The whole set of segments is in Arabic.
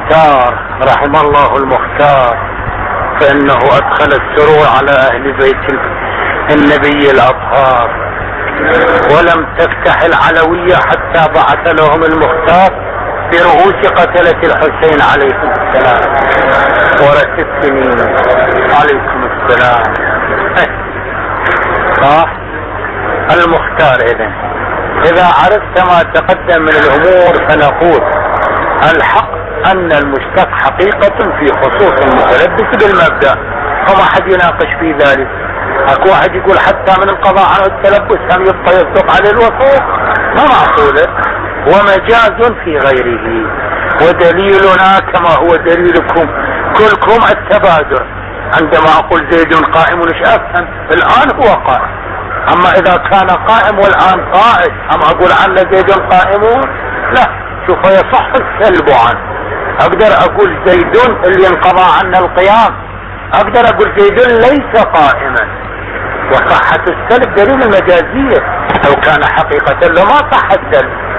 المختار رحم الله المختار، فإنه أدخل السرور على أهل بيت النبي الأطهار، ولم تفتح العلوية حتى بعث لهم المختار برؤوس قتلة الحسين عليكم السلام ورث السنين عليكم السلام. المختار. إذا عرفت ما تقدم من الأمور فنقول الحق أن المشتق حقيقة في خصوص المتلبس بالمبدأ، وما حد يناقش في ذلك. اكو واحد يقول حتى من القضاء عن التلبس هم يبقى يصدق على الوصول، ما معقوله. ومجاز في غيره، ودليلنا كما هو دليلكم كلكم التبادر. عندما اقول زيد قائم وش افهم؟ الان هو قائم، اما اذا كان قائم والان قائد اما اقول عنه زيد قائمون؟ لا، شوف يصح السلب عنه. اقدر اقول زيد اللي انقضى عنه القيام، اقدر اقول زيد ليس قائما، وصحة السلب دليل المجازية. لو كان حقيقة لما صح السلب.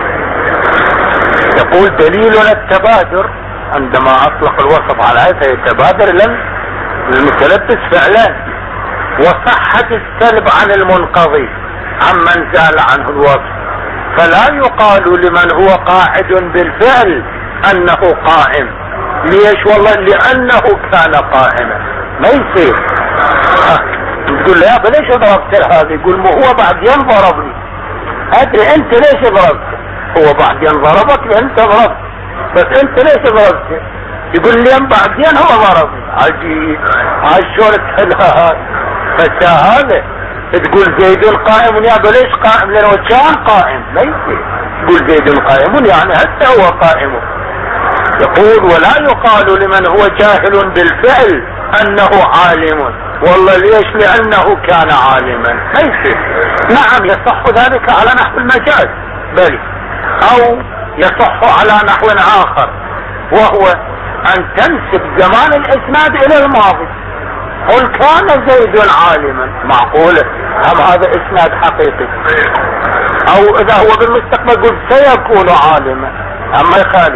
يقول دليلنا التبادر، عندما اطلق الوصف على هذا يتبادر للمتلبس فعلا، وصحة السلب عن المنقضي عمن زال عنه الوصف، فلا يقال لمن هو قاعد بالفعل انه قائم. ليش؟ والله لانه كان قائما. ما يصير تقول له يا ابا ليش ضربت هذا؟ يقول ما هو بعدين ضربني. ادري انت ليش ضربت؟ هو بعدين ضربك انت ضربت، بس انت ليش ضربت؟ يقول لي بعدين هو ضربني. عجيب، عالشورة حلها هذا. تقول زيد قائم يا ابا ليش قائم؟ لانه كان قائم. ما يصير تقول زيد قائم يعني حتى هو قائم. يقول ولا يقال لمن هو جاهل بالفعل انه عالم. والله ليش؟ لانه كان عالما. ما يصير. نعم يصح ذلك على نحو المجاز، بل او يصح على نحو اخر، وهو ان تنسب زمان الاسناد الى الماضي. قل كان زيد عالما، معقولة؟ هم هذا اسناد حقيقي. او اذا هو بالمستقبل قل سيكون عالما، اما يخالف.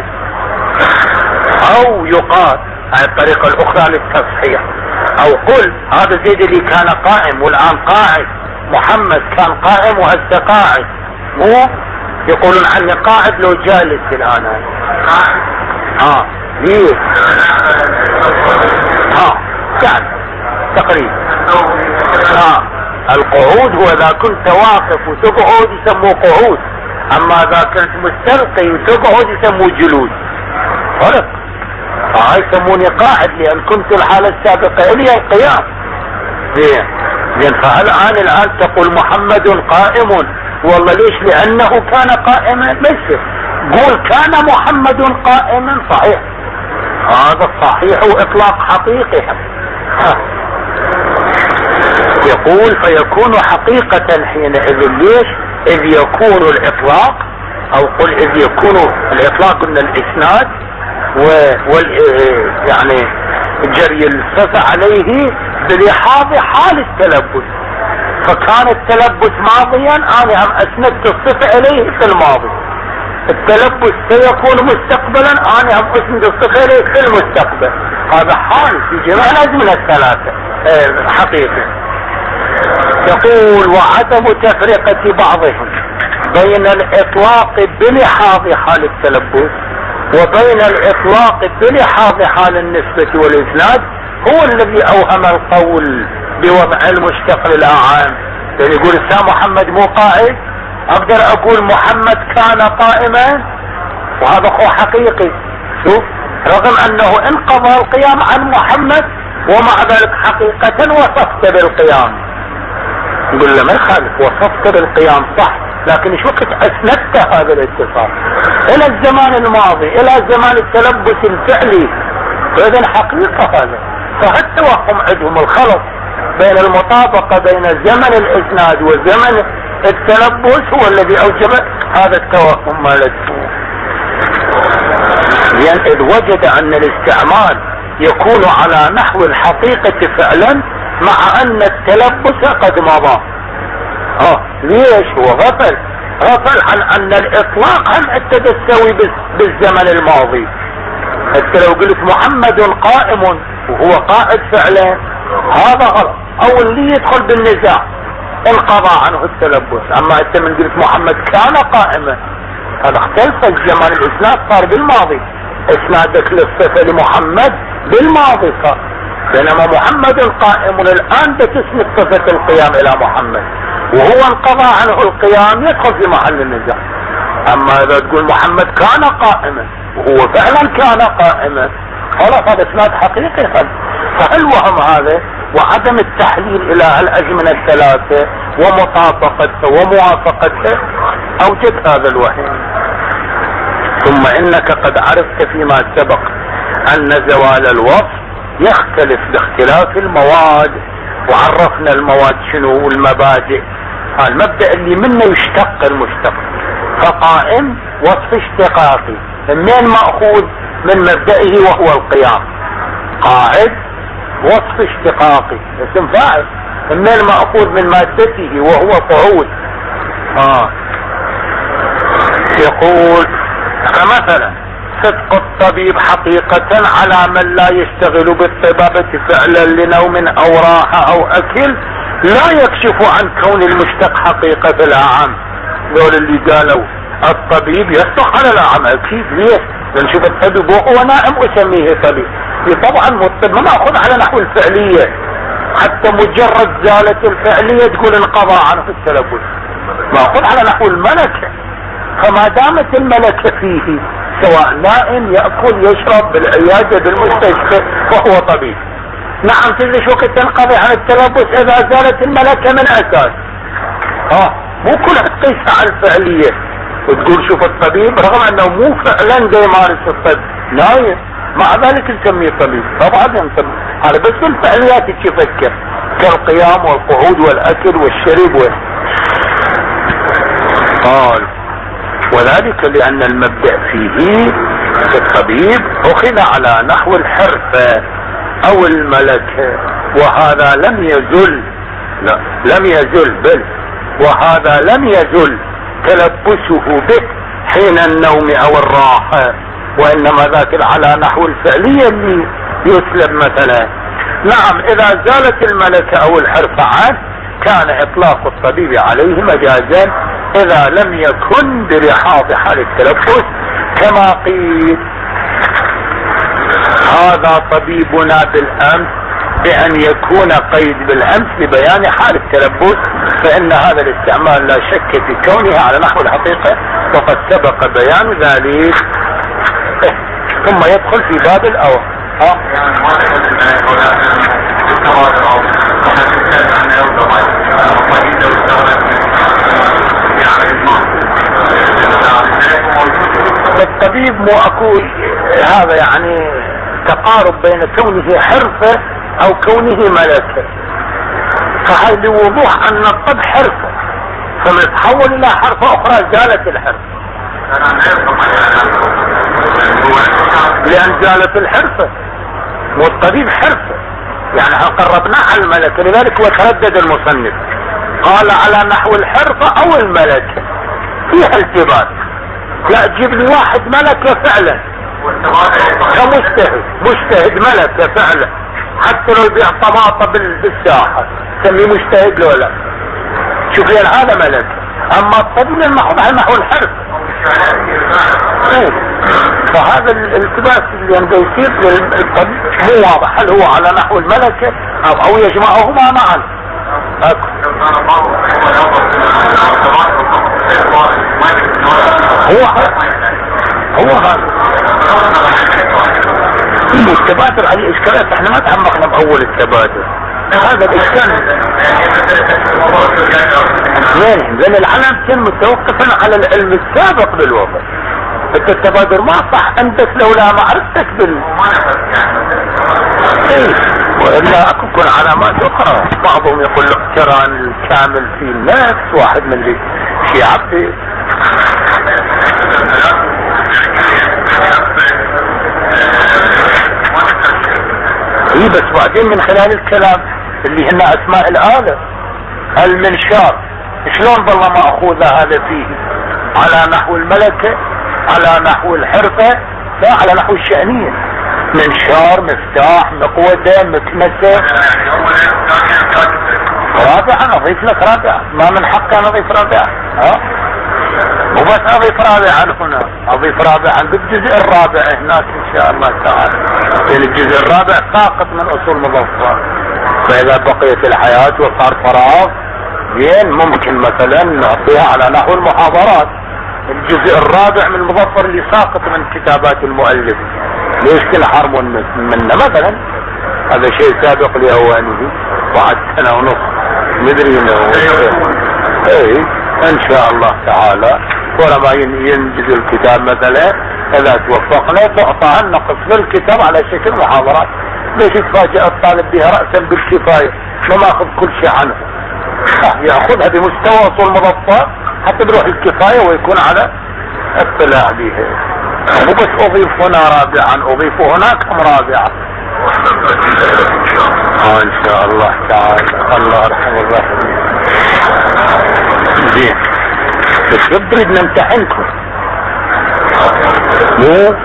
او يقال هذه الطريقة الاخرى للتصحيح، او قل هذا زيد اللي كان قائم والان قاعد، محمد كان قائم وهسه قاعد، مو يقولون عني قاعد لو جالس الان. ليه؟ يعني تقريبا. القعود هو اذا كنت واقف وتقعد يسموه قعود، اما اذا كنت مستلقي وتقعد يسموه جلوس. فرق. يسموني قاعد لان كنت الحالة السابقة الي القيام. زين فالان تقول محمد قائم، والله ليش؟ لانه كان قائما. ليش؟ قول كان محمد قائما، صحيح، هذا الصحيح واطلاق حقيقي. يقول فيكون حقيقة حينئذ. ليش؟ اذ يكون الاطلاق، او قل اذ يكون الاطلاق قلنا الاسناد يعني جري الصفة عليه بلحاظ حال التلبس. فكان التلبس ماضيا انا هم اسندت الصفة اليه في الماضي. التلبس سيكون مستقبلا انا هم اسند الصفة اليه في المستقبل. هذا حال في جميع الازمنة الثلاثة حقيقة. يقول وعدم تفرقة بعضهم بين الاطلاق بلحاظ حال التلبس وبين الاطلاق بلحاظ حال النسبة والاسناد هو الذي اوهم القول بوضع المشتق للاعام. يعني يقول سا محمد مو قائد، اقدر اقول محمد كان قائما، وهذا هو حقيقي. شوف، رغم انه انقضى القيام عن محمد ومع ذلك حقيقة وصفت بالقيام. يقول له ما يخالف، وصفت بالقيام صح، لكن شو وقت اسندت هذا الاتصال الى الزمان الماضي، الى زمان التلبس الفعلي. فاذا حقيقة هذا. فالتوهم عندهم الخلط بين المطابقة بين زمن الاسناد وزمن التلبس هو الذي اوجب هذا التوهم مالته. لان اذ وجد ان الاستعمال يكون على نحو الحقيقة فعلا مع ان التلبس قد مضى. ليش؟ هو غفل عن ان الاطلاق هم تستوي بالزمن الماضي. حتى لو قلت محمد قائم وهو قائد فعلا هذا غلط، او اللي يدخل بالنزاع انقضى عنه التلبس. اما انت من قلت محمد كان قائما هذا اختلف الزمان، الاسناد صار بالماضي، اسنادك للصفة لمحمد بالماضي صار، بينما محمد قائم الان بتسند صفة القيام الى محمد وهو انقضى عنه القيام يدخل في محل النزاع. اما اذا تقول محمد كان قائما وهو فعلا كان قائما خلاص هذا اسناد حقيقي. فالوهم هذا وعدم التحليل الى الازمنة الثلاثة ومطابقته وموافقته اوجد هذا الوهم. ثم انك قد عرفت فيما سبق ان زوال الوصف يختلف باختلاف المواد، وعرفنا المواد شنو والمبادئ. المبدأ اللي منه يشتق المشتق، فقائم وصف اشتقاقي منين مأخوذ من مبدئه وهو القيام، قاعد وصف اشتقاقي اسم فاعل منين مأخوذ من مادته وهو قعود. يقول فمثلا صدق الطبيب حقيقة على من لا يشتغل بالطبابة فعلا لنوم او راحة او اكل لا يكشف عن كون المشتق حقيقة الاعم. دول اللي قالوا الطبيب يصدق على الاعم اكيد، ليه؟ لان شوف الطبيب وهو نائم اسميه طبيب. طبعا الطب ما ناخذ على نحو الفعلية، حتى مجرد زالة الفعلية تقول انقضى عنه التلبس، ناخذ على نحو الملكة. فما دامت الملكة فيه سواء نائم يأكل يشرب بالعيادة بالمستشفى وهو طبيب، نعم تدري شو وقت تنقضي عن التلبس اذا زالت الملكة من اساس. مو كلها تقيسها على الفعلية وتقول شوف الطبيب رغم انه مو فعلا زي مارس الطب نايم مع ذلك نسميه طبيب. طبعا هذا بس الفعليات تفكر كالقيام والقعود والاكل والشرب قال وذلك لان المبدأ فيه في الطبيب اخذ على نحو الحرفة او الملكة، وهذا لم يزل، لا لم يزل بل وهذا لم يزل تلبسه به حين النوم او الراحة، وانما ذاك على نحو الفعلية اللي يسلب مثلا. نعم اذا زالت الملكة او الحرفة عنه كان اطلاق الطبيب عليه مجازا اذا لم يكن بلحاظ حال التلبس كما قيل هذا طبيبنا بالامس بان يكون قيد بالامس لبيان حال التلبس، فان هذا الاستعمال لا شك في كونه على نحو الحقيقة وقد سبق بيان ذلك. ثم يدخل في باب الاول. الطبيب مو اكو هذا يعني تقارب بين كونه حرفة او كونه ملكة، فهي لوضوح ان الطب حرفة ثم يتحول الى حرفة اخرى زالت الحرفة، لان زالت الحرفة والطبيب حرفة يعني قربناه على الملكة. لذلك هو تردد المصنف قال على نحو الحرفة او الملكة فيها التباس، لا تجيب لي واحد ملكة فعلا كمجتهد مجتهد ملكة فعلا حتى لو يبيع طماطة بالساحة سميه مجتهد لو لا، شوف لان هذا ملكة. اما الطبيب المحفوظ على نحو الحرف فهذا الالتباس اللي عنده يصير للطبيب مو واضح هل هو على نحو الملكة او يجمعهما معا. هو هذا التبادر عليه اشكالات احنا ما تعمقنا باول التبادر هذا الاشكال لان العلم متوقفا على العلم السابق بالوضع. التبادر ما صح عندك لولا معرفتك والا اكون علامات اخرى. بعضهم يقول الاقتران الكامل في النفس، واحد من اللي شيعة بس بعدين من خلال الكلام اللي هن اسماء الآلة المنشار شلون بالله مأخوذة هذا فيه على نحو الملكة على نحو الحرفة لا على نحو الشأنية، منشار، مفتاح، مقودة، مكنسة. رابعة اضيف لك رابعة، ما من حقي انا اضيف رابعة. مو بس اضيف رابعة هنا، اضيف رابعة بالجزء الرابع هناك ان شاء الله تعالى، لان الجزء الرابع ساقط من اصول مظفر. فاذا بقيت الحياة وصار فراغ زين ممكن مثلا نعطيها على نحو المحاضرات الجزء الرابع من المظفر اللي ساقط من كتابات المؤلف، ليش تنحرمون منه مثلا؟ هذا شيء سابق لاوانه بعد سنة ونص ندري انه ايه ان شاء الله تعالى. ولما ينجز الكتاب مثلا اذا توفقنا تعطى لنا قسم الكتاب على شكل محاضرات. ليش يتفاجئ الطالب بها رأسا بالكفاية ما اخذ كل شيء عنه، ياخذها بمستوى اصول مظفر حتى بروح الكفاية ويكون على اطلاع بها. مو بس اضيف هنا رابعا، اضيف هناك رابعا ان شاء الله تعالى. الله ارحم الراحمين. زين بس يبرد نمتحنكم مو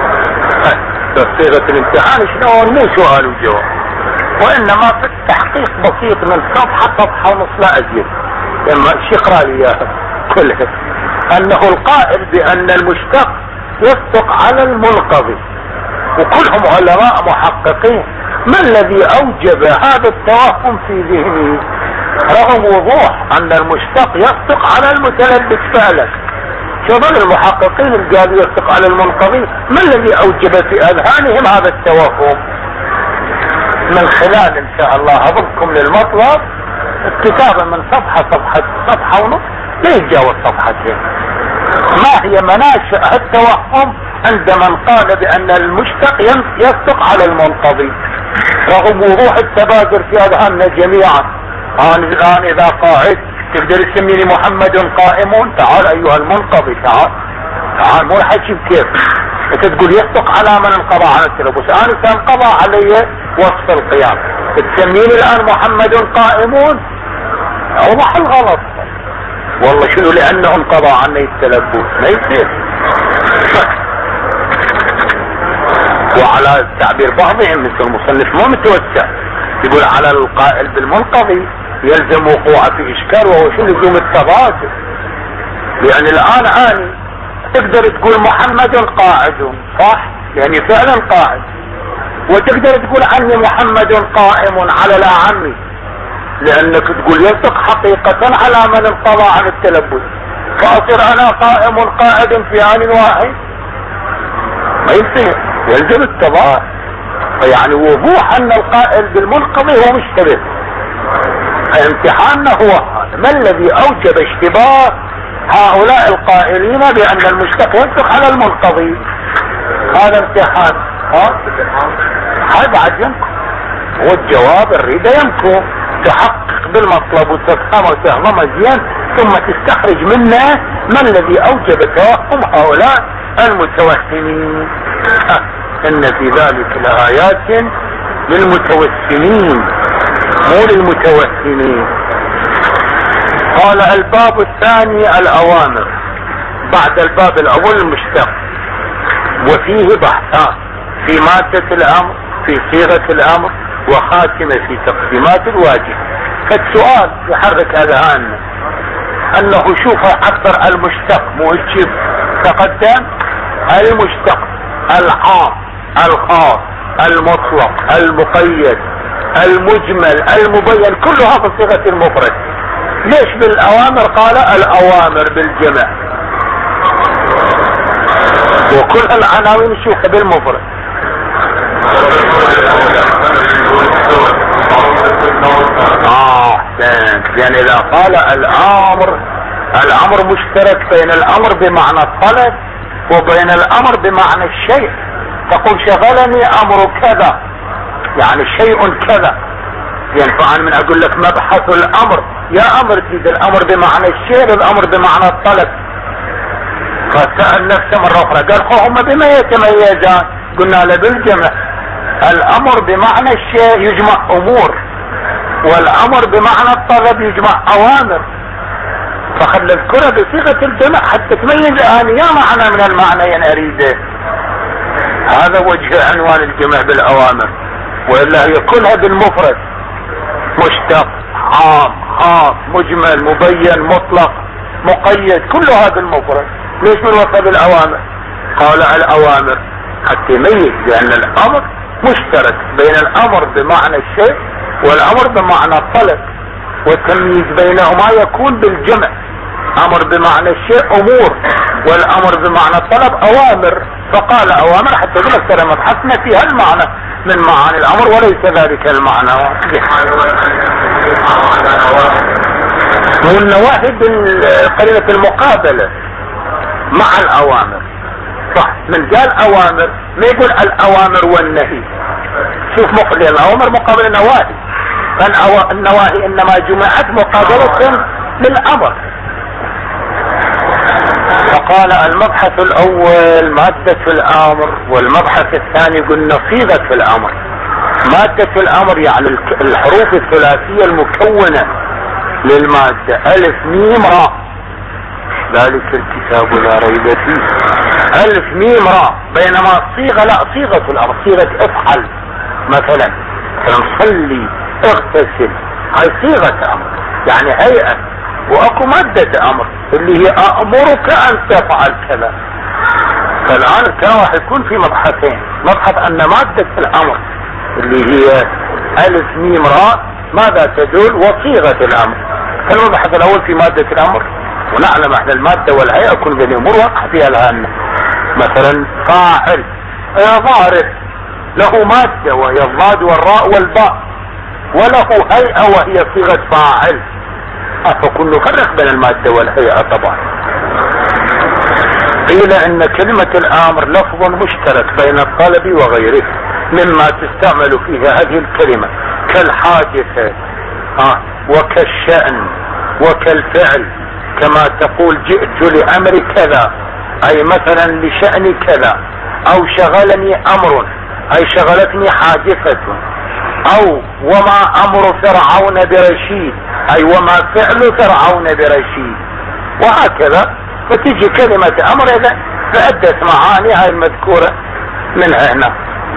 صيغة الامتحان شلون، مو سؤال وجواب، وانما في التحقيق بسيط من صفحة ونص لا ازيد. لما يقرا لي اياها كلها انه القائل بان المشتق يصدق على المنقضي، وكلهم علماء محققين. ما الذي اوجب هذا التوهم في ذهني رغم وضوح ان المشتق يصدق على المتلبس فعلا؟ شوفوا المحققين اللي قالوا يصدق على المنقضي، ما الذي اوجب في اذهانهم هذا التوهم؟ من خلال ان شاء الله اضبكم للمطلب الكتابة من صفحة ونص لا يتجاوز صفحتين. ما هي مناشئ التوهم عند من قال بان المشتق يصدق على المنقضي رغم وضوح التبادر في اذهاننا جميعا؟ الان اذا قاعد تقدر تسميني محمد قائم، تعال ايها المنقضي، تعال مو الحكي بكيف انت تقول يصدق على من انقضى عن التلبس، انا سانقضى علي وصف القيام تسميني الان محمد قائمون؟ اوضح الغلط والله. شنو؟ لانه انقضى عني التلبس ما يصير. وعلى تعبير بعضهم مثل المصنف مو متوسع يقول على القائل بالمنقضي يلزم وقوعه في اشكال، وهو شو لزوم التبادل. يعني الان اني تقدر تقول محمد قاعد صح، يعني فعلا قاعد، وتقدر تقول عني محمد قائم على الاعمي لانك تقول يصدق حقيقة على من انقضى عن التلبس، فاصير انا قائم قاعد في آن واحد؟ ما يصير، يلزم التبادل. فيعني وضوح ان القائل بالمنقضي هو مشتبه. امتحاننا هو هذا، ما الذي اوجب اشتباه هؤلاء القائلين بان المشتق يصدق على المنقضي؟ هذا امتحان. هذا بعد يمكن والجواب الريدة يمكن تحقق بالمطلب وتفهمه وتهضمه زين ثم تستخرج منه ما الذي اوجب توهم هؤلاء المتوهمين. ان في ذلك لآيات للمتوسمين مو للمتوهمين. قال الباب الثاني الاوامر بعد الباب الاول المشتق، وفيه بحثان في مادة الامر، في صيغة الامر، وخاتمة في تقسيمات الواجب. فالسؤال يحرك اذهاننا انه شوف عبر المشتق مو الشيء تقدم، المشتق العام الخاص المطلق المقيد المجمل المبين كلها في صيغة المفرد. ليش بالاوامر قال الاوامر بالجمع وكل العناوين نشوفها بالمفرد؟ يعني اذا قال الامر مشترك بين الامر بمعنى الطلب وبين الامر بمعنى الشيء. تقول شغلني امر كذا يعني شيء كذا، يعني فعن من اقول لك مبحث الامر يا امر تريد الامر بمعنى الشيء الامر بمعنى الطلب. فسأل نفسه مرة اخرى قال هم بما يتميزان؟ قلنا له بالجمع. الامر بمعنى الشيء يجمع امور، والامر بمعنى الطلب يجمع اوامر، فخلى الكرة بصيغة الجمع حتى تميز اني يا معنى من المعنيين اريده. هذا وجه عنوان الجمع بالأوامر، وإلا يكونها بالمفرد مشتق عام خاص مجمل مبين مطلق مقيد، كل هذا المفرد. ليش من وصف الأوامر؟ قال الأوامر حتى يميز بأن الأمر مشترك بين الأمر بمعنى الشيء والأمر بمعنى الطلب، والتمييز بينهما يكون بالجمع. أمر بمعنى الشيء أمور، والأمر بمعنى الطلب أوامر. فقال أوامر حتى نذكر مبحثنا في هالمعنى من معاني الأمر وليس ذلك المعنى. والنواهي بالقرينة المقابلة مع الأوامر. صح، من قال أوامر ما يقول الأوامر والنهي. شوف مقابل الأوامر مقابل النواهي، فالنواهي إنما جمعت مقابلة للأمر. فقال المبحث الأول مادة الأمر، والمبحث الثاني قلنا صيغة الأمر. مادة الأمر يعني الحروف الثلاثية المكونة للمادة، ألف ميم راء، ذلك الكتاب لا ريب فيه، ألف ميم راء. بينما الصيغة لا، صيغة الأمر صيغة افعل، مثلا صلي اغتسل، هاي صيغة أمر يعني هيئة. واكو مادة أمر اللي هي أأمرك أن تفعل كذا. فالآن الكلام راح يكون في مبحثين، مبحث أن مادة الأمر اللي هي ألف ميم راء ماذا تدل، وصيغة الأمر. فالمبحث الأول في مادة الأمر، ونعلم احنا المادة والهيئة كل ذي الأمور وقع فيها الآن. مثلا فاعل ظارف له مادة وهي الضاد والراء والباء، وله هيئة وهي صيغة فاعل. فكل نفرق بين المادة والهيئة. طبعا قيل ان كلمة الامر لفظ مشترك بين الطلب وغيره مما تستعمل فيها هذه الكلمة كالحادثة وكالشأن وكالفعل، كما تقول جئت لأمر كذا، اي مثلا لشأن كذا، او شغلني امر اي شغلتني حادثة، او وما امر فرعون برشيد اي وما فعل فرعون برشيد، وهكذا. فتيجي كلمة امر اذا فعدت معاني هاي المذكورة منها هنا.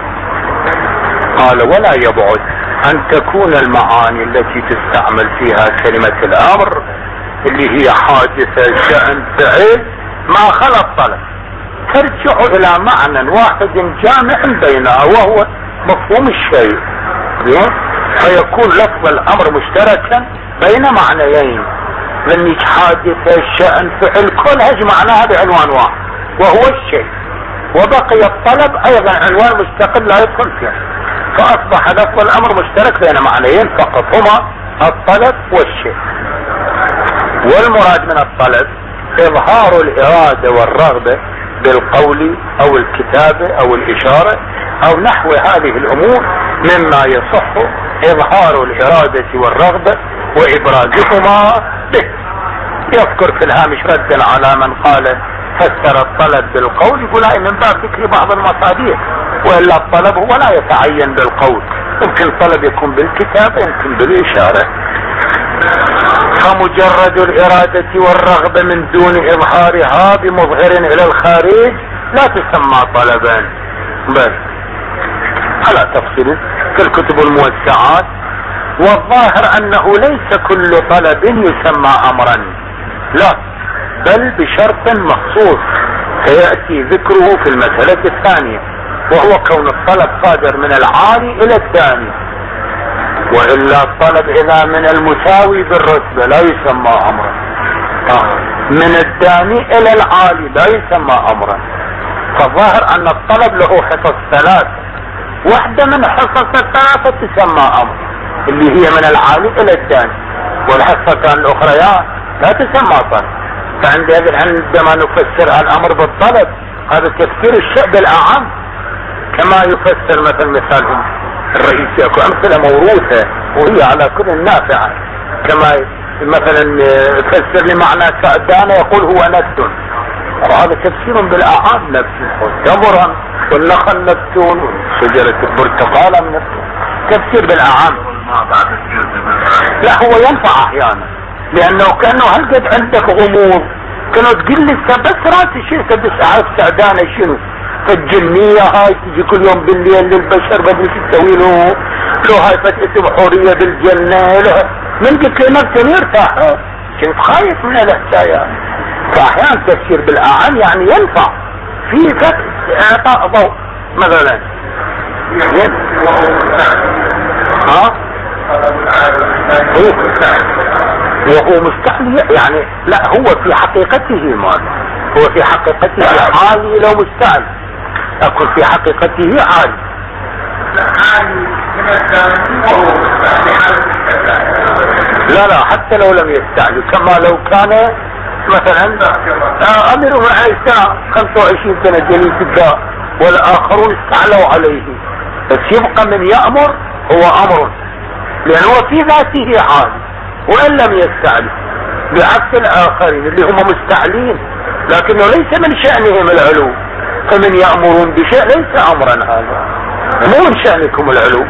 قال ولا يبعد ان تكون المعاني التي تستعمل فيها كلمة الامر اللي هي حادثة شأن فعل ما خلا الطلب ترجع الى معنى واحد جامع بينها وهو مفهوم الشيء، فيكون لفظ الامر مشتركا بين معنيين، من حادثة شأن فعل كل معناها بعنوان واحد وهو الشيء، وبقي الطلب ايضا عنوان مستقل لا يدخل فيه، فاصبح لفظ الامر مشترك بين معنيين فقط هما الطلب والشيء. والمراد من الطلب اظهار الارادة والرغبة بالقول او الكتابة او الاشارة او نحو هذه الامور مما يصح اظهار الارادة والرغبة وابرازهما به. يذكر في الهامش ردا على من قال فسر الطلب بالقول، يقول هاي من باب ذكر بعض المصادر، والا الطلب هو لا يتعين بالقول، يمكن الطلب يكون بالكتابة يمكن بالاشارة. فمجرد الارادة والرغبة من دون اظهارها بمظهر الى الخارج لا تسمى طلبا، بل على تفصيل في الكتب الموسعات. والظاهر انه ليس كل طلب يسمى امرا، لا، بل بشرط مخصوص سيأتي ذكره في المسألة الثانية، وهو كون الطلب صادر من العالي الى الداني، وإلا الطلب اذا من المساوي بالرتبة لا يسمى امرا، من الداني الى العالي لا يسمى امرا. فالظاهر ان الطلب له حصص ثلاث، واحدة من حصص الثلاثة تسمى امر اللي هي من العالي الى الداني، والحصتان الاخريات لا تسمى طلب. عندما نفسر الامر بالطلب هذا تفسير الشيء بالاعم، كما يفسر مثالهم الرئيسي، اكو امثلة موروثة وهي على كل نافعة، كما مثلا يفسر لمعنى سعدان يقول هو نبت، وهذا تفسير بالاعم، نبت تمرا والنخل نبتون وشجرة البرتقالة من نبتون، تفسير بالاعم. لا هو ينفع احيانا، لانه كانه هل قد عندك غموض كانوا تقول لي بس راسي شنو تبس اعرف سعدانة شنو، فالجنية هاي تجي كل يوم بالليل للبشر بدل تسوي له هاي فتأتي بحورية بالجنة له. من قلت لي نفسي يرتاح، كنت خايف من الحكايات. فأحيانا التفسير بالأعم يعني ينفع في اعطاء ضوء مثلا. وهو مستعلي يعني لا، هو في حقيقته ماذا؟ هو في حقيقته عالي لو مستعلي، اكون في حقيقته عالي. لا حتى لو لم يستعلي، كما لو كان مثلا امير بن عيسى 25 سنة جليس الدار والاخرون استعلوا عليه، بس يبقى من يأمر هو امر، لان هو في ذاته عالي وان لم يستعلي، بعكس الاخرين اللي هم مستعلين لكنه ليس من شأنهم العلو. فمن يأمرون بشيء ليس امرا، هذا مو من شأنكم العلو.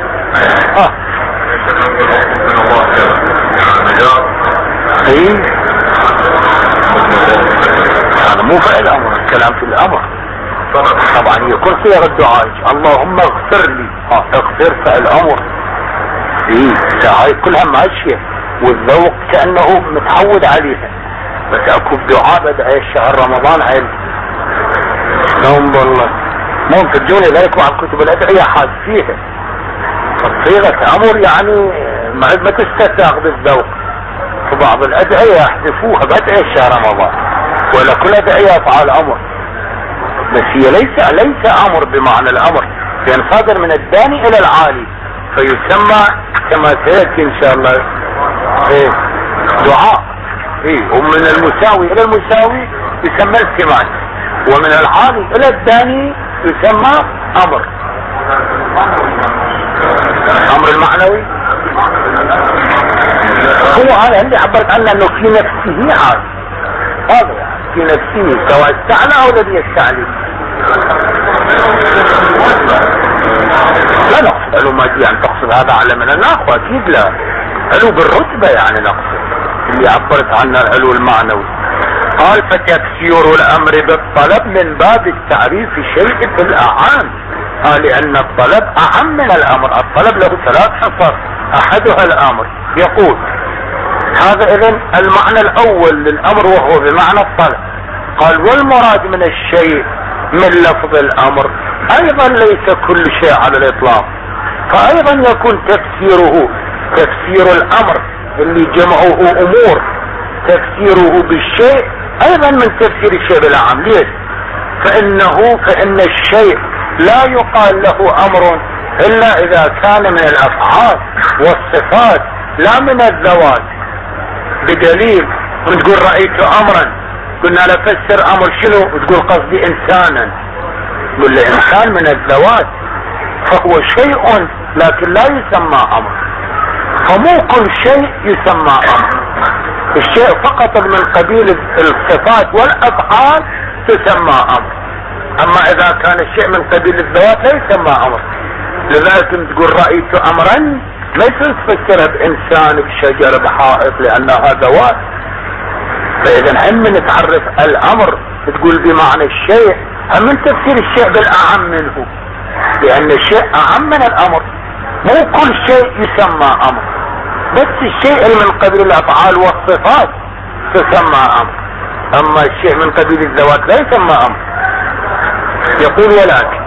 هذا مو فعل امر، الكلام في الامر طبعا يكون صيغ الدعاء اللهم اغفر لي، اغفر فعل امر. هاي كلها ماشية والذوق كأنه متعود عليها، بس اكو دعاء بدأ شهر رمضان عيل نوم والله مو تجوني ذلك مع كتب الادعية حاد فيها صيغة امر، يعني ما تستساغ بالذوق. فبعض الادعية يحذفوها بادعية شهر رمضان، ولا كل ادعية افعال امر، بس هي ليس امر بمعنى الامر، لان صادر من الداني الى العالي، فيسمى كما سيأتي ان شاء الله دعاء. ومن المساوي الى المساوي يسمى التماس، ومن العالي الى الداني يسمى امر المعنوي. هو هذا اللي عبرت عنه انه في نفسه عالي، هذا يعني في نفسه سواء استعلى او الذي يستعلي. لا نقصد علو مادي يعني تقصد هذا على من الاخوة، اكيد لا، علو بالرتبة يعني نقصد اللي عبرت عنه العلو المعنوي. قال فتفسير الامر بالطلب من باب التعريف شيء في الاعام، لان الطلب اعم من الامر. الطلب له 3 حصص، احدها الامر. يقول هذا اذن المعنى الاول للامر وهو بمعنى الطلب. قال والمراد من الشيء من لفظ الامر ايضا ليس كل شيء على الاطلاق، فايضا يكون تفسير الامر اللي جمعه امور، تفسيره بالشيء ايضا من تفسير الشيء بالعام. ليش؟ فان الشيء لا يقال له امر الا اذا كان من الافعال والصفات لا من الذوات. بدليل تقول رأيت امرا، قلنا نفسر امر شنو، وتقول قصدي انسانا، قل له انسان من الذوات فهو شيء لكن لا يسمى امر. فمو كل شيء يسمى امر، الشيء فقط من قبيل الصفات والافعال تسمى امر، اما اذا كان الشيء من قبيل الذوات لا يسمى امر. لذلك تقول رأيت امرا ما يصير تفسرها بانسان بشجر بحائط لانها ذوات. فاذا هم من تعرف الامر تقول بمعنى الشيء، هم من تفسير الشيء بالاعم منه، لان الشيء اعم من الامر. مو كل شيء يسمى امر، بس الشيء اللي من قبيل الافعال والصفات تسمى امر، اما الشيء من قبيل الذوات لا يسمى امر. يقول ولكن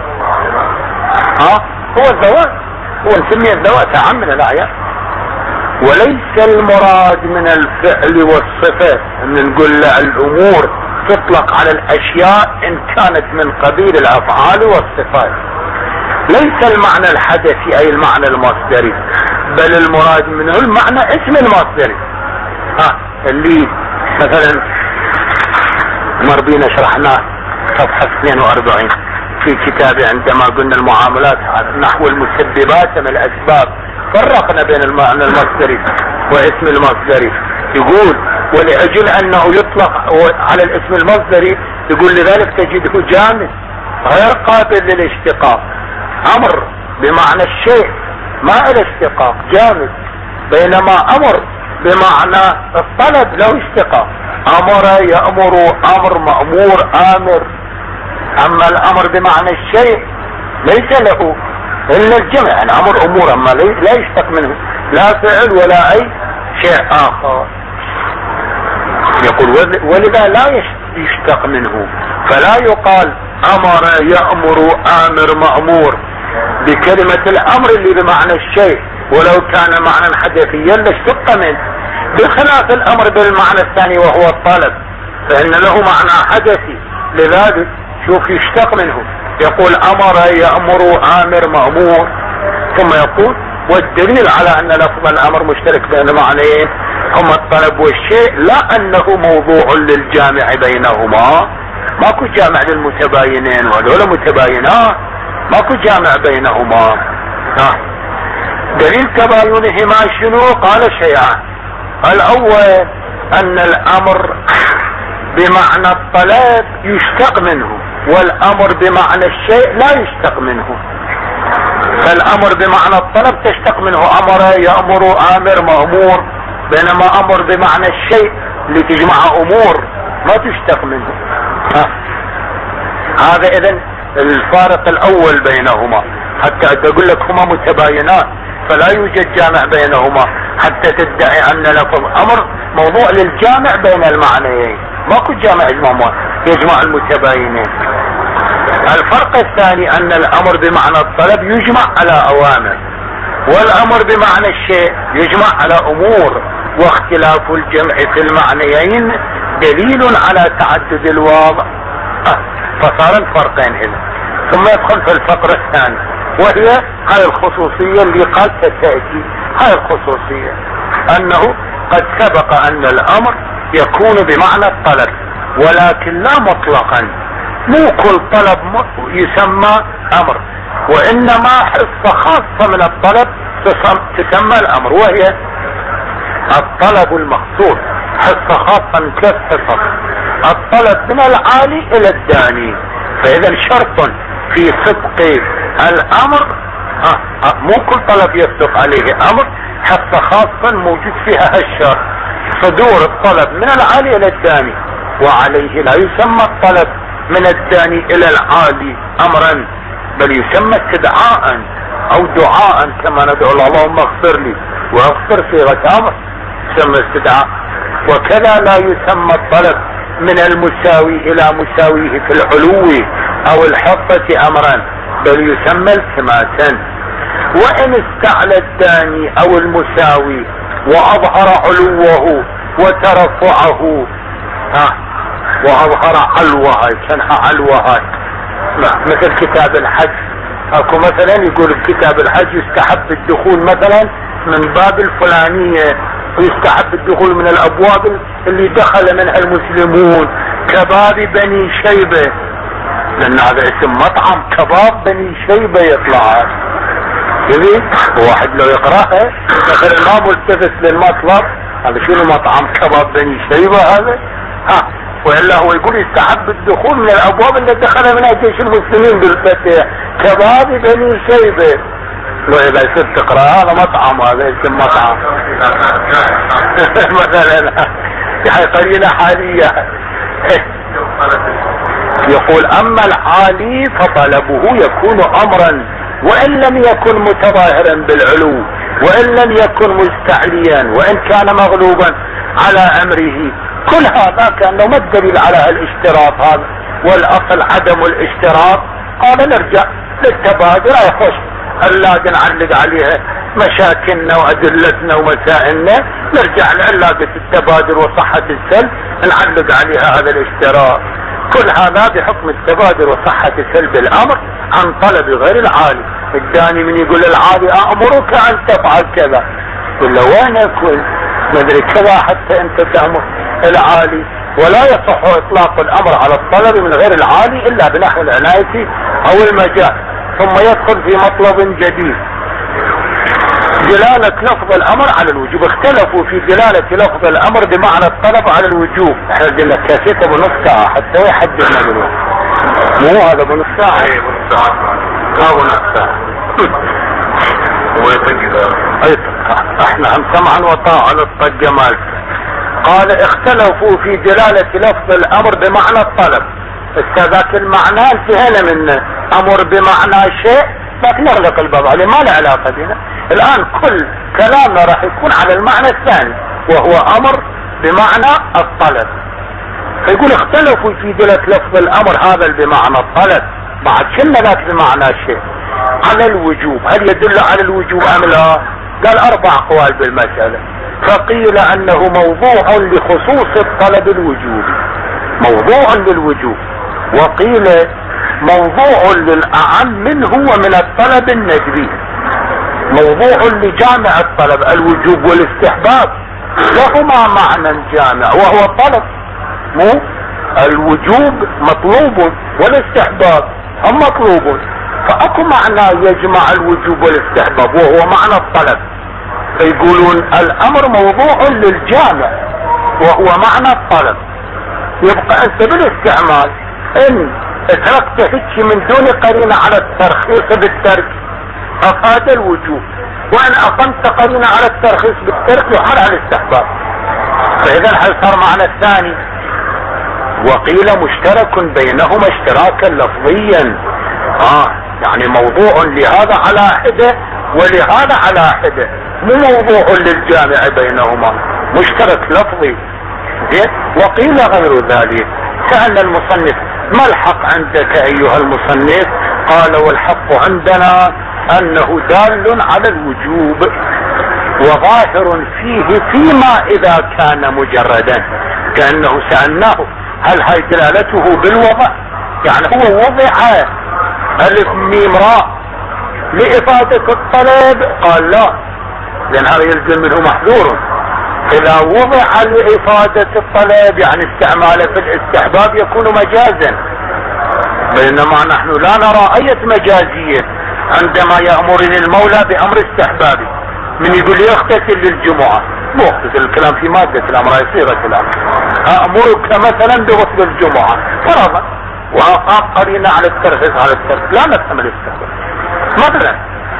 هو الذوات، هو نسميه الذوات اعم من الاعيان، وليس المراد من الفعل والصفة ان نقول الامور تطلق على الاشياء ان كانت من قبيل الافعال والصفات. ليس المعنى الحدثي اي المعنى المصدري، بل المراد منه المعنى اسم المصدري. اللي مثلا مر بينا شرحناه صفحة 42 في كتابي عندما قلنا المعاملات نحو المسببات من الاسباب، فرقنا بين المعنى المصدري واسم المصدري. يقول ولأجل انه يطلق على الاسم المصدري يقول لذلك تجده جامد غير قابل للاشتقاق. امر بمعنى الشيء ما له اشتقاق، جامد، بينما امر بمعنى الطلب له اشتقاق. امر يأمر، امر مأمور، امر. اما الامر بمعنى الشيء ليس له الا الجمع، يعني امر امور اما لا يشتق منه لا فعل ولا اي شيء اخر. يقول ولذا لا يشتق منه، فلا يقال امر يأمر امر مأمور بكلمة الامر اللي بمعنى الشيء، ولو كان معنى حدثيا لاشتق منه، بخلاف الامر بالمعنى الثاني وهو الطلب فان له معنى حدثي، لذلك شوف يشتق منه. يقول امر يأمر امر مأمور، ثم يقول والدليل على ان لفظ الامر مشترك بين معنيين هما الطلب والشيء، لا انه موضوع للجامع بينهما، ماكو جامع للمتباينين وهذول متباينات، ماكو جامع بينهما. دليل تباينهما شنو؟ قال شيئان. الاول ان الامر بمعنى الطلب يشتق منه، والامر بمعنى الشيء لا يشتق منه. فالامر بمعنى الطلب تشتق منه امر يأمر امر مأمور، بينما امر بمعنى الشيء اللي تجمع امور ما تشتق منه. هذا اذن الفارق الاول بينهما، حتى اقول لك هما متباينات فلا يوجد جامع بينهما، حتى تدعي ان لفظ امر موضوع للجامع بين المعنيين، ماكو جامع يجمع المتباينين. الفرق الثاني ان الامر بمعنى الطلب يجمع على اوامر، والامر بمعنى الشيء يجمع على امور، واختلاف الجمع في المعنيين دليل على تعدد الواضع. فصار الفرقين هنا. ثم يدخل في الفقرة الثانية وهي هاي الخصوصية اللي قد تأتي، هاي الخصوصية انه قد سبق ان الامر يكون بمعنى الطلب، ولكن لا مطلقا، مو كل طلب يسمى امر، وانما حصة خاصة من الطلب تسمى الامر، وهي الطلب المقصود، حصة خاصة من 3 حصص، الطلب من العالي الى الداني. فاذا شرط في صدق الامر، مو كل طلب يصدق عليه امر، حصة خاصة موجود فيها هالشرط، صدور الطلب من العالي الى الداني، وعليه لا يسمى الطلب من الداني الى العالي امرا، بل يسمى استدعاء او دعاء، كما ندعو الله اللهم اغفر لي، واغفر صيغة امر يسمى استدعاء. وكذا لا يسمى الطلب من المساوي الى مساويه في العلو او الحصة امرا، بل يسمى التماسا. وان استعلى الداني او المساوي واظهر علوه وترفعه، واظهر علوه، كانها علوه، مثل كتاب الحج. اكو مثلا يقول بكتاب الحج يستحب الدخول مثلا من باب الفلانية، ويستحب الدخول من الابواب اللي دخل منها المسلمون كباب بني شيبة، لان هذا اسم مطعم، كباب بني شيبة يطلع كذي. واحد لو يقرأها مثلا ما ملتفت للمطلب، هذا شنو مطعم كباب بني شيبة هذا؟ وإلا هو يقول يستحب الدخول من الابواب اللي دخل منها جيش المسلمين بالفتح كباب بني شيبة. واذا يصير تقرأ هذا مطعم، هذا اسم مطعم مثلا، هي قرينة حالية. يقول اما العالي فطلبه يكون امرا وان لم يكن متظاهرا بالعلو، وان لم يكن مستعليا، وان كان مغلوبا على امره. كل هذا كأنه ما الدليل على الاشتراط هذا، والاصل عدم الاشتراط. قال نرجع للتبادر، يخش اللاقى نعلق عليها مشاكلنا وادلتنا ومسائلنا، نرجع لعلاقة التبادر وصحة السلب نعلق عليها هذا الاشتراط. كل هذا بحكم التبادر وصحة سلب الامر عن طلب غير العالي. الثاني من يقول العالي امرك ان تفعل كذا، يقول له وين يكون مدري كذا حتى انت تأمر العالي. ولا يصح اطلاق الامر على الطلب من غير العالي الا بنحو العناية او المجال. ثم يدخل في مطلب جديد، دلالة لفظ الامر على الوجوب. اختلفوا في دلالة لفظ الامر بمعنى الطلب على الوجوب. احنا قلنا كاسيته بنص ساعة حتى يحدثنا بالوقت، مو هذا بنص ساعة، ايه بنص ساعة، بنص ساعة احنا هم سمعا وطاعة للطقة مالك. قال اختلفوا في دلالة لفظ الامر بمعنى الطلب ذاك المعنى انتهينا منه. امر بمعنى شيء لكن نغلق الباب عليه، ما له علاقة بنا. الان كل كلامنا راح يكون على المعنى الثاني وهو امر بمعنى الطلب. فيقول اختلفوا في دلالة لفظ الامر هذا بمعنى الطلب، بعد شلنا ذاك بمعنى شيء على الوجوب، هل يدل على الوجوب ام لا؟ قال 4 اقوال بالمسألة. فقيل انه موضوع لخصوص الطلب الوجوبي، موضوع للوجوب، وقيل موضوع للأعم منه ومن الطلب الندبي، موضوع لجامع الطلب الوجوب والاستحباب، لهما معنى جامع وهو الطلب. مو الوجوب مطلوب والاستحباب هم مطلوب، فاكو معنى يجمع الوجوب والاستحباب وهو معنى الطلب. فيقولون الامر موضوع للجامع وهو معنى الطلب. يبقى انت بالاستعمال ان تركت هيك من دون قرينة على الترخيص بالترك افاد الوجوب، وان اقمت قرينة على الترخيص بالترك يحال على الاستحباب. فاذا هل صار معنى الثاني؟ وقيل مشترك بينهما اشتراكا لفظيا. يعني موضوع لهذا على حدة ولهذا على حدة، مو موضوع للجامع بينهما، مشترك لفظي. وقيل غير ذلك. سأل المصنف ما الحق عندك ايها المصنف؟ قال والحق عندنا انه دال على الوجوب وظاهر فيه فيما اذا كان مجردا. كأنه سألناه هل هاي دلالته بالوضع؟ يعني هو وضع الف ميم راء لافادة الطلب؟ قال لا، لان هذا يلزم منه محذور. اذا وضع لافادة الطلب يعني استعماله في الاستحباب يكون مجازا، بينما نحن لا نرى اية مجازية عندما يأمرني المولى بامر استحبابي. من يقول لي اغتسل للجمعة، مو اغتسل، الكلام في مادة الامر، صيغة الامر. امرك مثلا بغسل الجمعة فرضا، واقام قرينة على الترخيص على الترك، لا نفهم الاستحباب مثلا.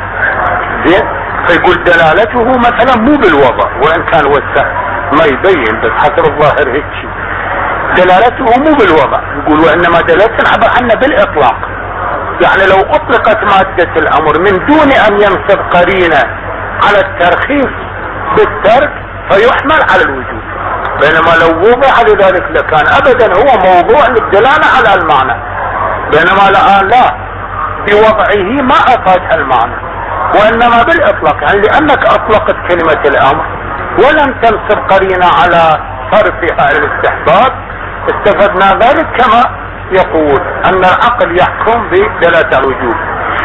زين، فيقول دلالته مثلا مو بالوضع، وان كان وسع ما يبين بس حسب الظاهر هيك شيء. دلالته مو بالوضع، يقول وانما دلالته عبر عنه بالاطلاق. يعني لو اطلقت مادة الامر من دون ان ينصب قرينة على الترخيص بالترك فيحمل على الوجوب، بينما لو وضع لذلك لكان ابدا هو موضوع للدلالة على المعنى، بينما الان لا، بوضعه ما افاد المعنى وانما بالاطلاق. يعني لانك اطلقت كلمة الامر ولم تنصب قرينة على صرفها الاستحباب استفدنا ذلك كما يقول ان العقل يحكم بدلالة الوجوب.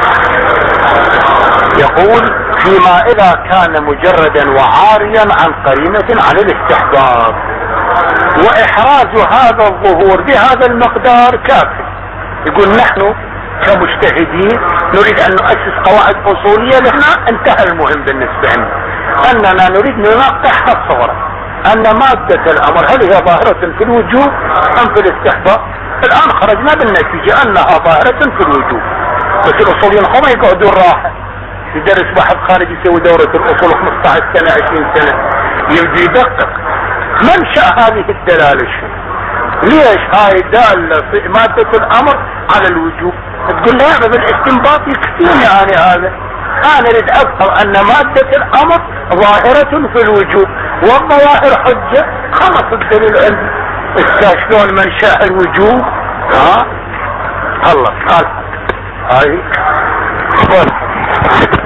يقول فيما اذا كان مجردا وعاريا عن قرينة على الاستحباب، واحراز هذا الظهور بهذا المقدار كافي. يقول نحن كمجتهدين نريد ان نؤسس قواعد اصولية، لهنا انتهى المهم بالنسبة لنا، اننا نريد ننقحها الصغرى، ان مادة الامر هل هي ظاهرة في الوجوب ام في الاستحباب. الان خرجنا بالنتيجة انها ظاهرة في الوجوب، بس الاصوليين هم يقعدون راحة يدرس واحد خارج يسوي دورة الاصول 15 سنة 20 سنة يبدي يدقق منشأ هذه الدلالة شو، ليش هاي دالة في مادة الامر على الوجوب. تقول لي هذا بالاستنباط يكفيني هذا انا اريد افهم ان مادة الامر ظاهرة في الوجوب والظواهر حجة. خلص الدليل عندي، شلون منشأ الوجوب؟ خلص هاي